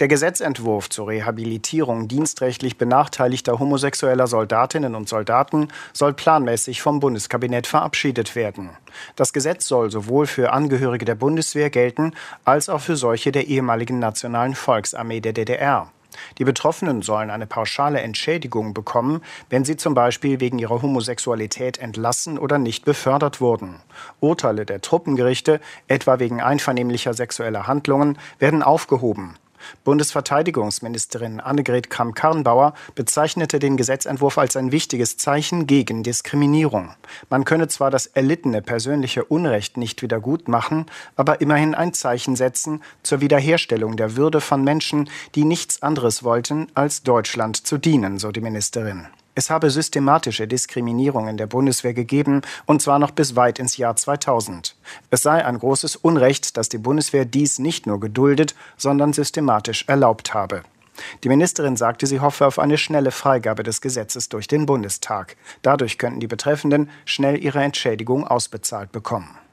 Der Gesetzentwurf zur Rehabilitierung dienstrechtlich benachteiligter homosexueller Soldatinnen und Soldaten soll planmäßig vom Bundeskabinett verabschiedet werden. Das Gesetz soll sowohl für Angehörige der Bundeswehr gelten, als auch für solche der ehemaligen Nationalen Volksarmee der DDR. Die Betroffenen sollen eine pauschale Entschädigung bekommen, wenn sie zum Beispiel wegen ihrer Homosexualität entlassen oder nicht befördert wurden. Urteile der Truppengerichte, etwa wegen einvernehmlicher sexueller Handlungen, werden aufgehoben. Bundesverteidigungsministerin Annegret Kramp-Karrenbauer bezeichnete den Gesetzentwurf als ein wichtiges Zeichen gegen Diskriminierung. Man könne zwar das erlittene persönliche Unrecht nicht wiedergutmachen, aber immerhin ein Zeichen setzen zur Wiederherstellung der Würde von Menschen, die nichts anderes wollten, als Deutschland zu dienen, so die Ministerin. Es habe systematische Diskriminierung in der Bundeswehr gegeben, und zwar noch bis weit ins Jahr 2000. Es sei ein großes Unrecht, dass die Bundeswehr dies nicht nur geduldet, sondern systematisch erlaubt habe. Die Ministerin sagte, sie hoffe auf eine schnelle Freigabe des Gesetzes durch den Bundestag. Dadurch könnten die Betreffenden schnell ihre Entschädigung ausbezahlt bekommen.